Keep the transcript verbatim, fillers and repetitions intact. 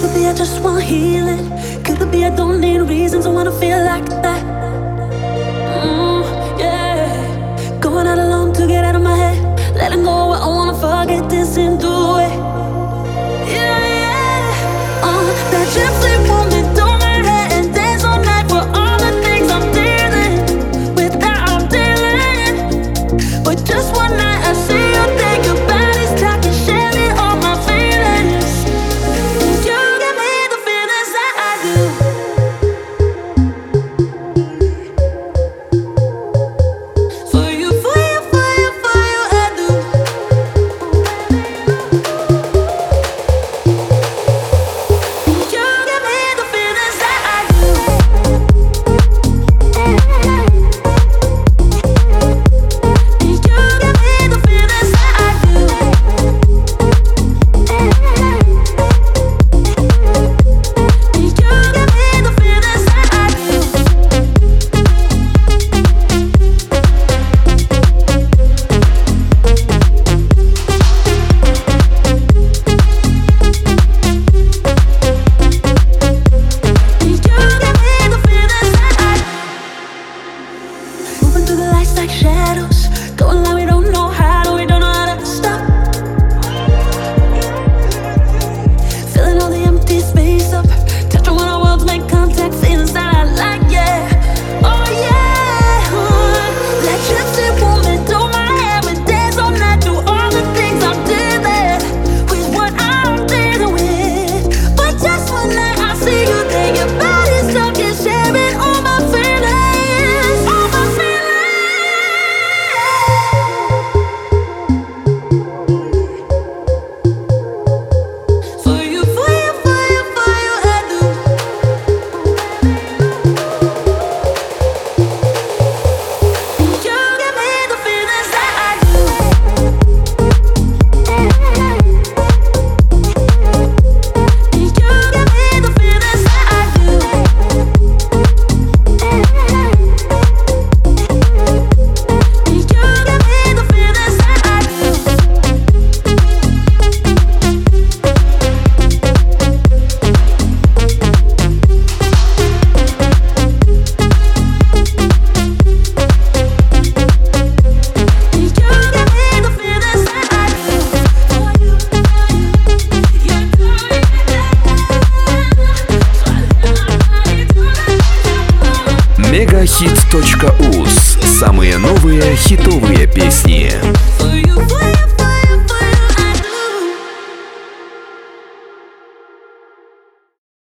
it be I just want healing? Could it be I don't need reasons I wanna feel like that? Mm, yeah. Going out alone to get out of my head. Letting go, I wanna forget this and do it. Yeah, yeah. Uh, that gypsy woman through my head and dance all night for all the things I'm dealing with that I'm dealing. But just one night I see you think your body's talking, sharing all my feelings. You give me the feelings that I do. For you, for you, for you, for you, I do. You give me the feelings that I do. You give me the feelings that I do. You give me the feelings that I do. You give me the feelings that I do. Moving through the lights like shadows, going like we don't know how to, we don't know how to stop. Filling all the empty space up, touching when our worlds make contact, feelings that I like, yeah. Oh yeah, that gypsy woman through my hair and dance all night, do all the things I'm dealing with, what I'm dealing with. But just one night I see you there, your body's talking, sharing all my feelings, all my feelings. For you, for you, for you, for you, I do. You give me the feelings that I do. You give me the feelings that I do. You give me the feelings that I do. You give me the feelings that I do. For you, for you, you do it. мегахит точка уз. Самые новые хитовые песни.